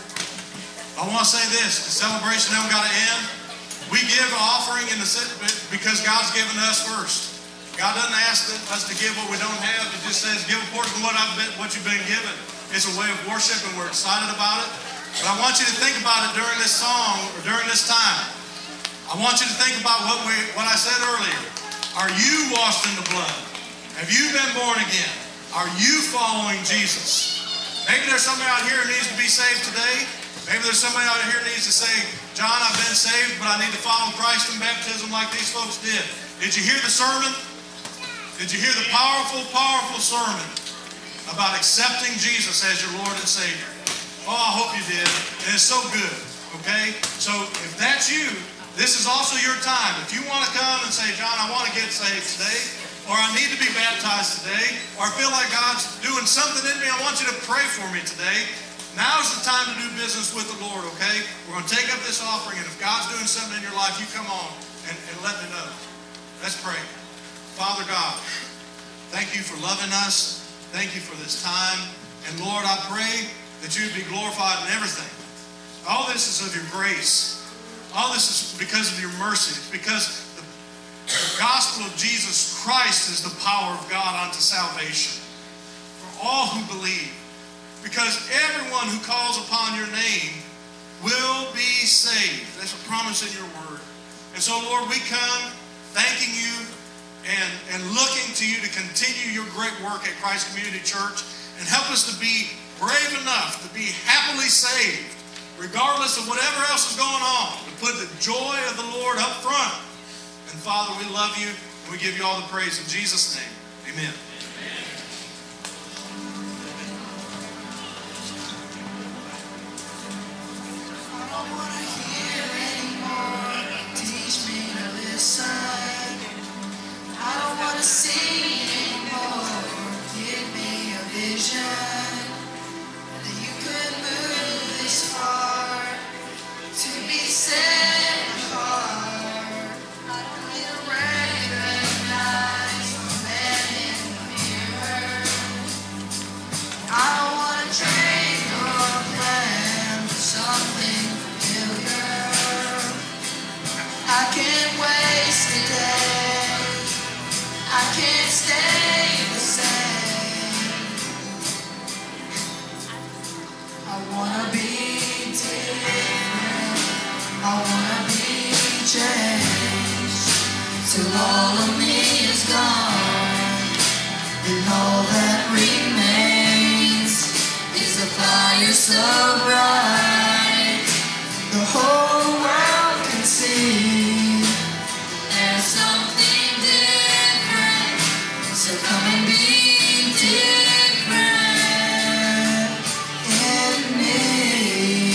I want to say this: the celebration don't got to end. We give offering because God's given us first. God doesn't ask us to give what we don't have. He just says, give a portion of what you've been given. It's a way of worship, and we're excited about it. But I want you to think about it during this song or during this time. I want you to think about what I said earlier. Are you washed in the blood? Have you been born again? Are you following Jesus? Maybe there's somebody out here who needs to be saved today. Maybe there's somebody out here who needs to say, John, I've been saved, but I need to follow Christ in baptism like these folks did. Did you hear the sermon? Did you hear the powerful, powerful sermon about accepting Jesus as your Lord and Savior? Oh, I hope you did. And it's so good, okay? So if that's you, this is also your time. If you want to come and say, John, I want to get saved today, or I need to be baptized today, or I feel like God's doing something in me, I want you to pray for me today. Now's the time to do business with the Lord, okay? We're going to take up this offering, and if God's doing something in your life, you come on and let me know. Let's pray. Father God, thank you for loving us. Thank you for this time. And Lord, I pray that you would be glorified in everything. All this is of your grace. All this is because of your mercy. It's because the gospel of Jesus Christ is the power of God unto salvation for all who believe. Because everyone who calls upon your name will be saved. That's a promise in your word. And so, Lord, we come thanking you and looking to you to continue your great work at Christ Community Church and help us to be brave enough to be happily saved, regardless of whatever else is going on, to put the joy of the Lord up front. And Father, we love you and we give you all the praise in Jesus' name. Amen. I don't want to hear anymore. Teach me to listen. I don't want to see anymore. Give me a vision that you could move this far to be set apart. I don't need to recognize the man in the mirror. wanna be different. I wanna be changed till all of me is gone, and all that remains is a fire so bright the whole world can see. There's something different, so come and be different in me.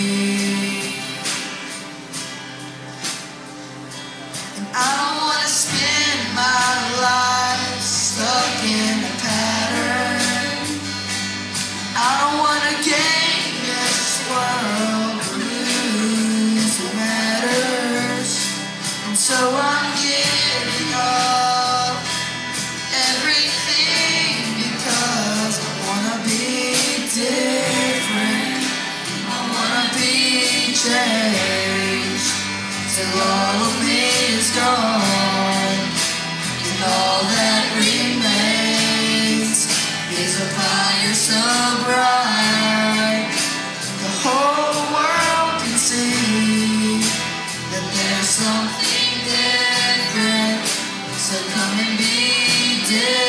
And I don't want to spend my life stuck in a pattern. I don't want to gain this world, lose what matters. And so I'm giving up everything because I wanna be different. I wanna be changed till all of me is gone, and all that remains is a fire so bright the whole world can see that there's something different, so come and be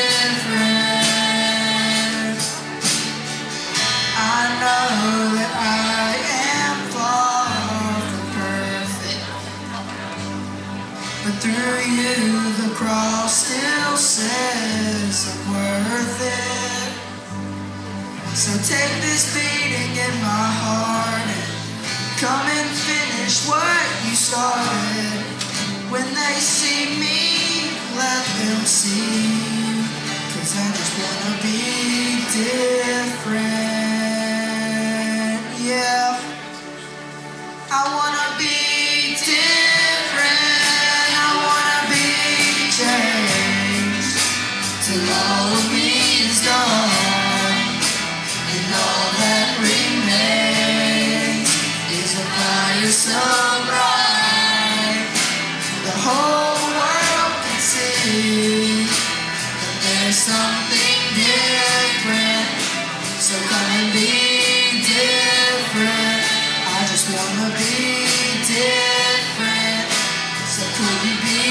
different. I know that I am far from perfect, but through you the cross still says I'm worth it. So take this beating in my heart and come and finish what you started. When they see me, let them see, 'cause I just wanna be different. Yeah, I wanna be different. I wanna be changed till all of me is gone, and all that remains is a fire so bright the whole world can see that there's something different, so come and be different. I just wanna be different, so could you be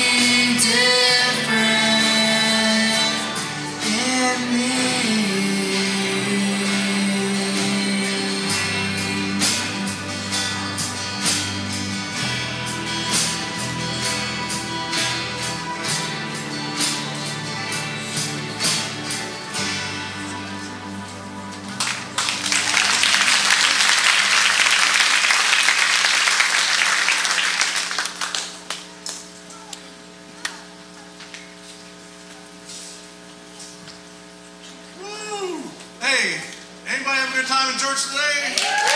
different in me? Woo! Hey, anybody have a good time in church today?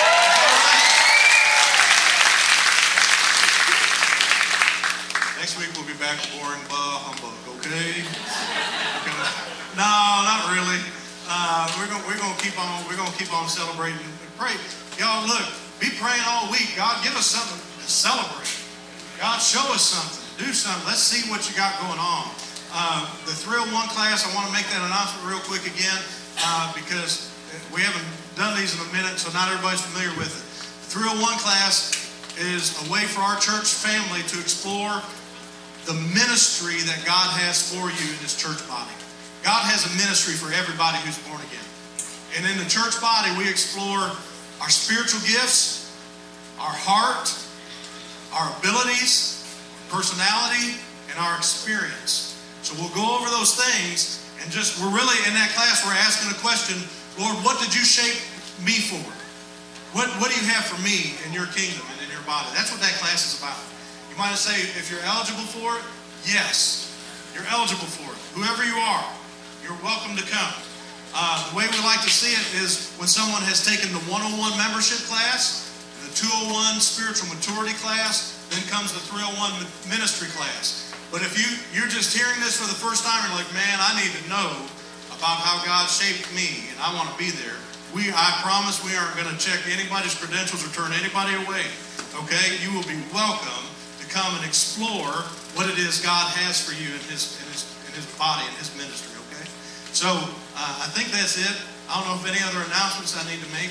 Next week we'll be back to boring humbug, okay? No, not really. We're gonna keep on celebrating. Pray, y'all. Look, be praying all week. God, give us something to celebrate. God, show us something. Do something. Let's see what you got going on. The Thrill 1 class, I want to make that announcement real quick again because we haven't done these in a minute, so not everybody's familiar with it. The Thrill 1 class is a way for our church family to explore the ministry that God has for you in this church body. God has a ministry for everybody who's born again. And in the church body, we explore our spiritual gifts, our heart, our abilities, personality, and our experience. So we'll go over those things, and we're really, in that class, we're asking the question, Lord, what did you shape me for? What do you have for me in your kingdom and in your body? That's what that class is about. You might say, if you're eligible for it, yes, you're eligible for it. Whoever you are, you're welcome to come. The way we like to see it is when someone has taken the 101 membership class, the 201 spiritual maturity class, then comes the 301 ministry class. But if you're just hearing this for the first time, you're like, man, I need to know about how God shaped me, and I want to be there. I promise we aren't going to check anybody's credentials or turn anybody away. Okay? You will be welcome to come and explore what it is God has for you in his body, in his ministry. Okay? So I think that's it. I don't know if any other announcements I need to make.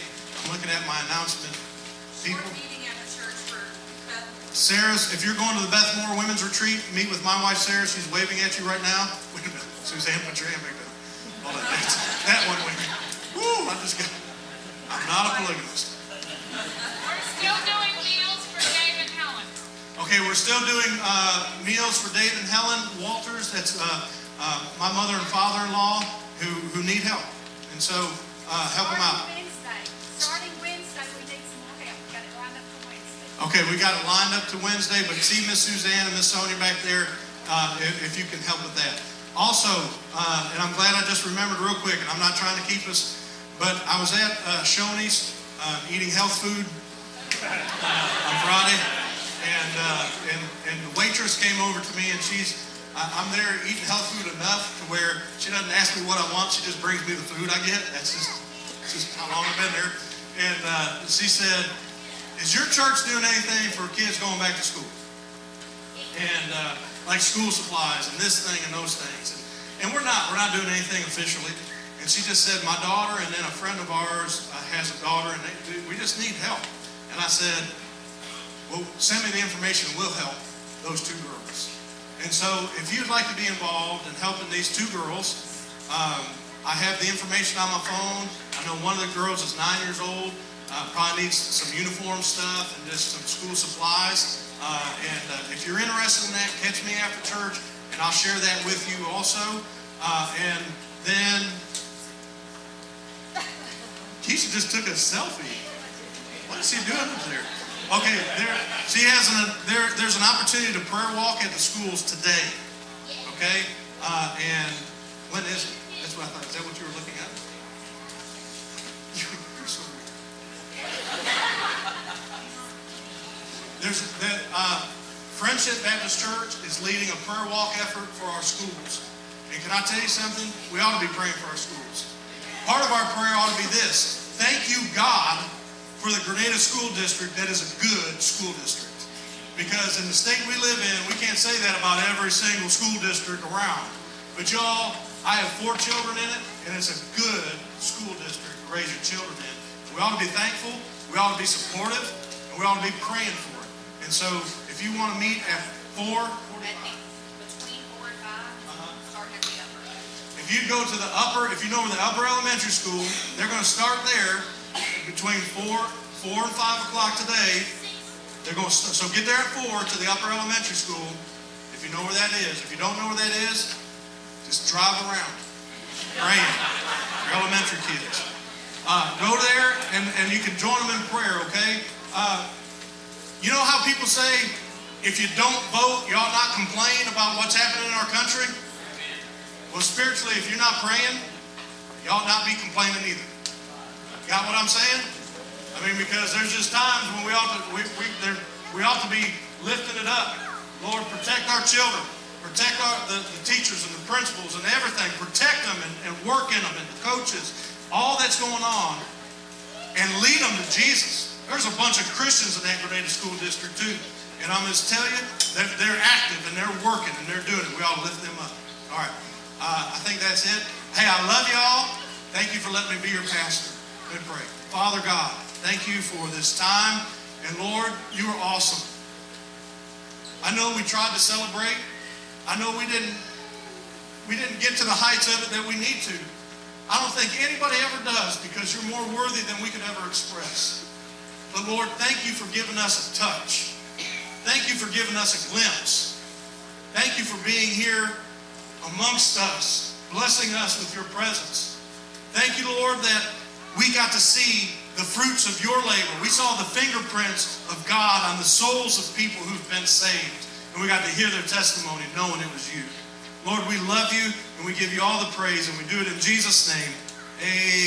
I'm looking at my announcement. People. We're meeting at the church for Beth. Sarah's, if you're going to the Beth Moore Women's Retreat, meet with my wife Sarah. She's waving at you right now. Wait a minute. Suzanne, put your hand back down. Hold on. That one waving. Woo, I'm not a polygamist. We're still doing meals for Dave and Helen. Okay, we're still doing meals for Dave and Helen Walters. That's my mother and father-in-law who need help. And so help them out. Starting Wednesday, we need some more help. We got it lined up for Wednesday. Okay, we got it lined up to Wednesday, but see Miss Suzanne and Miss Sonia back there if you can help with that. Also, and I'm glad I just remembered real quick, and I'm not trying to keep us, but I was at Shoney's eating health food on Friday, and the waitress came over to me, and I'm there eating health food enough to where she doesn't ask me what I want, she just brings me the food I get. That's just how long I've been there. And she said, "Is your church doing anything for kids going back to school?" And like school supplies and this thing and those things. And we're not doing anything officially. And she just said, "My daughter and then a friend of ours has a daughter, and we just need help." And I said, "Well, send me the information and we'll help those two girls." And so if you'd like to be involved in helping these two girls, I have the information on my phone. I know one of the girls is 9 years old, probably needs some uniform stuff and just some school supplies. And if you're interested in that, catch me after church, and I'll share that with you also. And then, Keisha just took a selfie. What is she doing up there? Okay, there's an opportunity to prayer walk at the schools today. Okay, and when is it? That's what I thought. Is that what you were looking at? You're so weird. There's that Friendship Baptist Church is leading a prayer walk effort for our schools. And can I tell you something? We ought to be praying for our schools. Part of our prayer ought to be this: thank you, God, for the Grenada School District that is a good school district. Because in the state we live in, we can't say that about every single school district around. But y'all, I have 4 children in it, and it's a good school district to raise your children in. We ought to be thankful, we ought to be supportive, and we ought to be praying for it. And so, if you want to meet at 4, Between 4 and 5, starting at the upper. if you go to the upper, if you know where the upper elementary school, they're going to start there between 4 and 5 o'clock today. They're going to so get there at 4 to the upper elementary school. If you know where that is, if you don't know where that is, just drive around, praying. Your elementary kids. Go there and you can join them in prayer. Okay. You know how people say, if you don't vote, you ought not complain about what's happening in our country? Well, spiritually, if you're not praying, you ought not be complaining either. Got what I'm saying? I mean, because there's just times when we ought to be lifting it up. Lord, protect our children. Protect the teachers and the principals and everything. Protect them and work in them and the coaches. All that's going on. And lead them to Jesus. There's a bunch of Christians in that Grenada School District too. And I'm just telling you that they're active and they're working and they're doing it. We ought to lift them up. All right. I think that's it. Hey, I love y'all. Thank you for letting me be your pastor. Good pray. Father God, thank you for this time. And Lord, you are awesome. I know we tried to celebrate. I know we didn't get to the heights of it that we need to. I don't think anybody ever does, because you're more worthy than we could ever express. But Lord, thank you for giving us a touch. Thank you for giving us a glimpse. Thank you for being here amongst us, blessing us with your presence. Thank you, Lord, that we got to see the fruits of your labor. We saw the fingerprints of God on the souls of people who've been saved. And we got to hear their testimony knowing it was you. Lord, we love you and we give you all the praise, and we do it in Jesus' name. Amen.